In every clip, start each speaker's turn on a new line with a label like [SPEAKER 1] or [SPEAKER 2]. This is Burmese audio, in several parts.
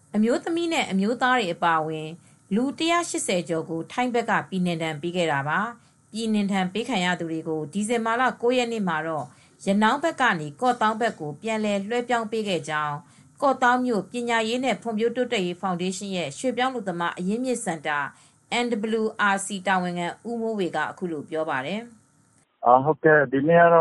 [SPEAKER 1] အမျိုးသမီးနဲ့အမျိုးသားတွေအပါအဝင်လူ180ကျော်ကိုထိုင်းဘက်ကပြည်နှင်ဒဏ်ပေးခဲ့တာပါ။ပြည်နှင်ဒဏ်ပေးခံရသူတွေကိုဒီဇင်ဘာလ9ရက်နေ့မှာတော့ရနောင်းဘက်ကနေကော့သောင်းဘက်ကိုပြန်လည်လွှဲပြောင်းပေးခဲ့ကြောင်းကော့သောင်းမြို့ပညာရေးနဲ့ဖွံ့ဖြိုးတိုးတက်ရေးဖောင်ဒေးရှင်းရဲ့ရွှေ့ပြောင်းလူသမားအရင်းမြစ်စင်တာ NWRC တာဝန်ခံဦးမိုးဝေကအခုလိုပြောပါတယ်
[SPEAKER 2] ။ဟုတ်ကဲ့ဒီနေ့ကတော့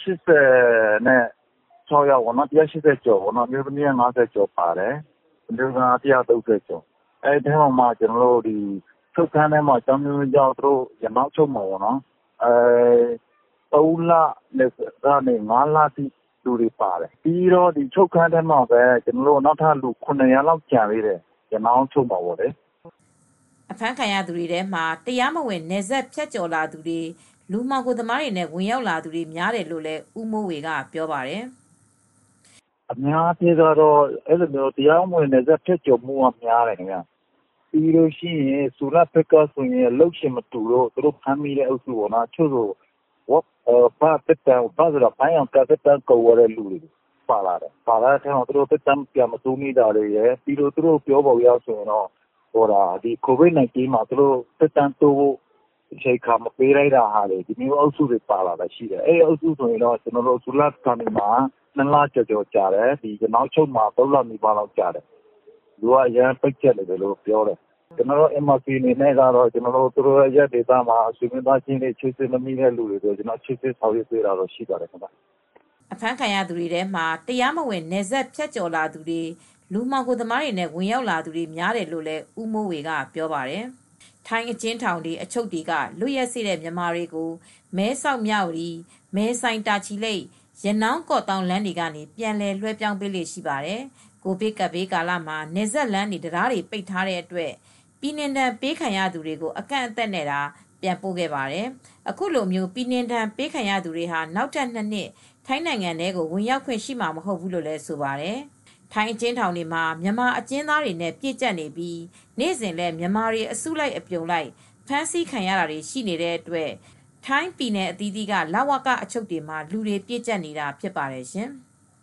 [SPEAKER 2] 186ယောက်ပေါ့နော်180ကျော်ပေါ့နော်မြို့သမီးက50ကျော်ပါတယ်မြို့သား130ကျော်အဲဒီထဲမှာကျွန်တော်တို့ဒီချုပ်ခန်းထဲမှာကျောင်းမျိုးကြောင့်သူတို့ရနောက်ချုပ်မှာပေါ့နော်3လနဲ့ကနေ5လတိလူတွေပါတယ်ပြီးတော့ဒီချုပ်ခန်းထဲမှာပဲကျွန်တော်တို့နောက်ထပ်လူ900လောက်ကျန်သေးတယ်ရနောက်ချုပ်မှာပေါ့လေ
[SPEAKER 1] အဖမ်းခံရသူတွေထဲမှာတရားမဝင်နယ်စပ်ဖြတ်ကျော်လာသူတွေလူမှောင်ခိုသမားတွေနဲ့ဝင်ရောက်လာသူတွေများတယ်လို့လည်းဦးမိုးဝေကပြောပါတယ်
[SPEAKER 2] အများကြီးကတော့အဲ့လိုမျိုးတရားမဝင်နယ်စပ်ဖြတ်ကျော်မှုကများတယ်ခင်ဗျပြီးလို့ရှိရင်စူလဘက်ကဆိုရင်လှုပ်ရှင်မတူတော့သူတို့ဖမ်းမိတဲ့အုပ်စုပေါ့နော်ချို့ဆိုဘာတက်တန်ဘာဆိုတော့ဘိုင်းအောင်ကတက်တန်ကိုဝရလူတွေပါလာတယ်ပါလာတဲ့ထဲမှာသူတို့တက်တန်ပြန်မစိုးနေတာတွေရယ်ပြီးတော့သူတို့ပြောပေါ်ရဆိုရင်တော့ဟိုဒါဒီ COVID-19 မှာသူတို့တက်တန်တိုးချိန်ခါမပေးလိုက်တာဟာလေဒီမျိုးအုပ်စုတွေပါလာတာရှိတယ်အဲ့အုပ်စုဆိုရင်တော့ကျွန်တော်တို့စူလကနေမှာ2လကျော်ကြာတယ်ဒီနောက်ချုပ်မှာ3လနီးပါးလောက်ကြာတယ်လူကအရန်ပိတ်ချက်နေတယ်လို့ပြောတယ်ကျွန်တော်တို့ MRC အနေနဲ့ကတော့ကျွန်တော်တို့သူတို့ရဲ့ဒေတာမှာဆွေးနွေးသားချင်းတွေချစ်စစ်မမိတဲ့လူတွေကိုကျွန်တော်ချစ်စစ်ဆောင်ရွက်ပေးတာတော့ရှိပါတယ်ခင်ဗျ
[SPEAKER 1] အဖမ်းခံရသူတွေထဲမှာတရားမဝင်နယ်စပ်ဖြတ်ကျော်လာသူတွေလူမှောင်ခိုသမားတွေနဲ့ဝင်ရောက်လာသူတွေများတယ်လို့လည်းဦးမိုးဝေကပြောပါတယ်ထိုင်းအကျဉ်းထောင်တွေအချုပ်တွေကလွတ်ရက်စေ့တဲ့မြန်မာတွေကိုမဲဆောက်မြဝတီမဲဆိုင်တာချီလိတ်ရနောင်းကော့တောင်းလမ်းတွေကနေပြန်လည်လွှဲပြောင်းပေးလေ့ရှိပါတယ်ကိုဗစ်ကပ်ဘေးကာလမှာနယ်စပ်လမ်းတွေတရားတွေပိတ်ထားတဲ့အတွက်ပြည်နှင်ဒဏ်ပေးခံရသူတွေကိုအကန့်အသတ်နဲ့တာပြန်ပို့ခဲ့ပါတယ်အခုလိုမျိုးပြည်နှင်ဒဏ်ပေးခံရသူတွေဟာနောက်ထပ်2နှစ်ထိုင်းနိုင်ငံထဲကိုဝင်ရောက်ခွင့်ရှိမှာမဟုတ်ဘူးလို့လည်းဆိုပါတယ်ထိုင်းအကျဉ်းထောင်တွေမှာမြန်မာအကျဉ်းသားတွေနဲ့ပြည့်ကျက်နေပြီးနေ့စဉ်လဲမြန်မာတွေအစုလိုက်အပြုံလိုက်ဖမ်းဆီးခံရတာတွေရှိနေတဲ့အတွက်ထိုင်းပြည်နယ်အသီးသီးကလဝကအချုပ်တွေမှာလူတွေပြည့်ကျက်နေတာဖြစ်ပါတယ်ရှင်။